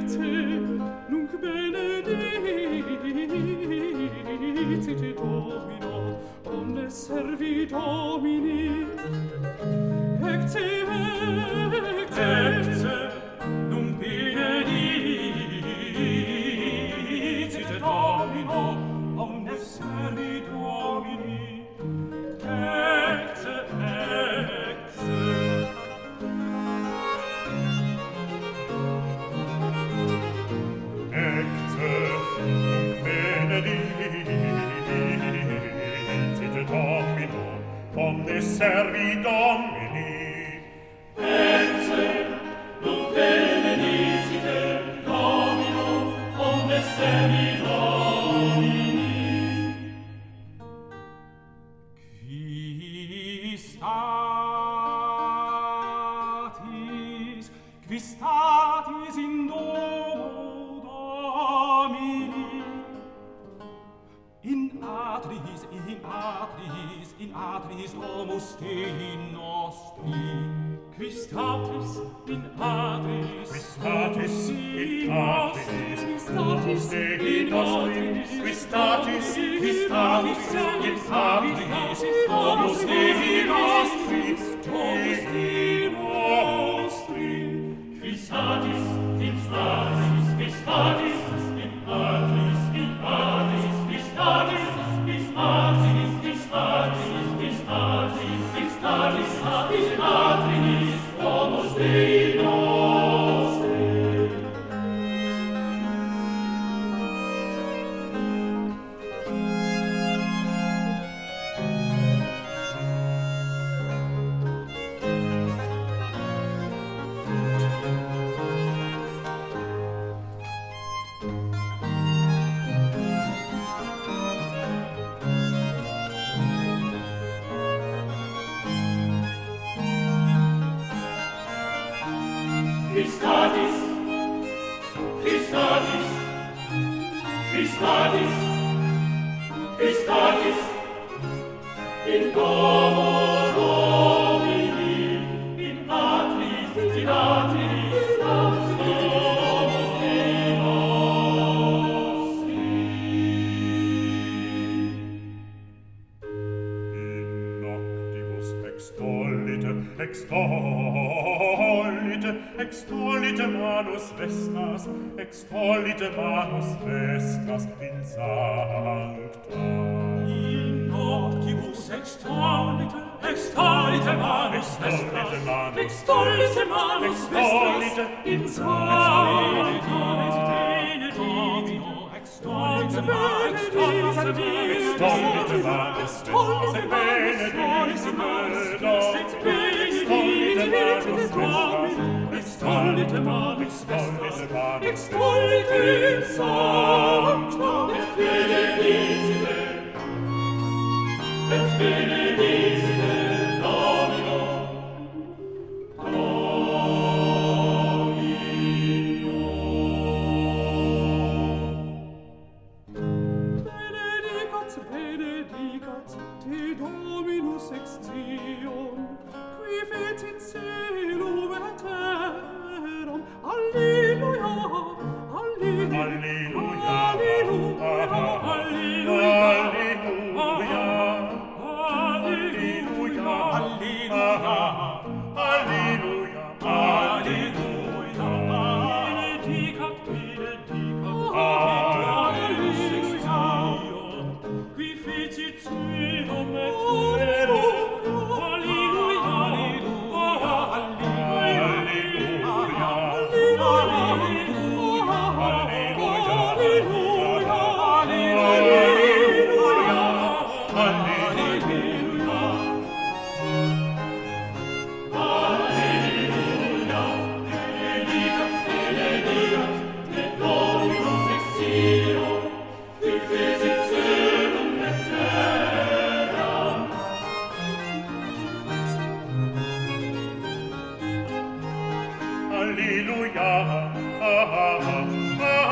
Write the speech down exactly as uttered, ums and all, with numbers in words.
ecce nunc benedicite Domino, omnes servi Domini. Ecce, ecce, ecce nunc benedicite Domino, omnes servi Domini. Ecce, ecce. Ecce nunc benedicite Domino, omnes servi Domini. Ecce nunc benedicite Domino, omnes servi Domini. Qui statis, qui statis in domo Domini, in atris, in atris, in atris domus Dei nostri. Qui statis in atris, Qui statis in atris, qui statis Dei in nostri. atris, Qui statis, qui statis in atris, domus Dei nostri. domus Dei nostri. Qui statis in atris, qui statis in atris, in atris, qui statis, qui statis, qui statis, qui statis, qui statis, in atris, domus Dei nostri. Qui statis, qui statis, qui statis, qui statis, in domo Domini, in atris, in atris, domus Dei nostri. In noctibus extollite, extollite, extollite manus vestras, extollite manus vestras in sancta. In noctibus extollite, extollite manus vestras, extollite manus vestras in sancta. Benedicite, extollite manus vestras, extollite manus vestras, extollite manus vestras, extollite in sancta, et benedicite, et benedicite Domino, Domino. Benedicat, benedicat te Dominus ex Zion, qui fecit caelum et terram. Alleluia, alleluia, Alleluia, alleluia, alleluia, alleluia, alleluia, alleluia, benedicat, benedicat, alleluia, qui fecit caelum et terram. Alleluia, alleluia, Alleluia, ah, ah, ah,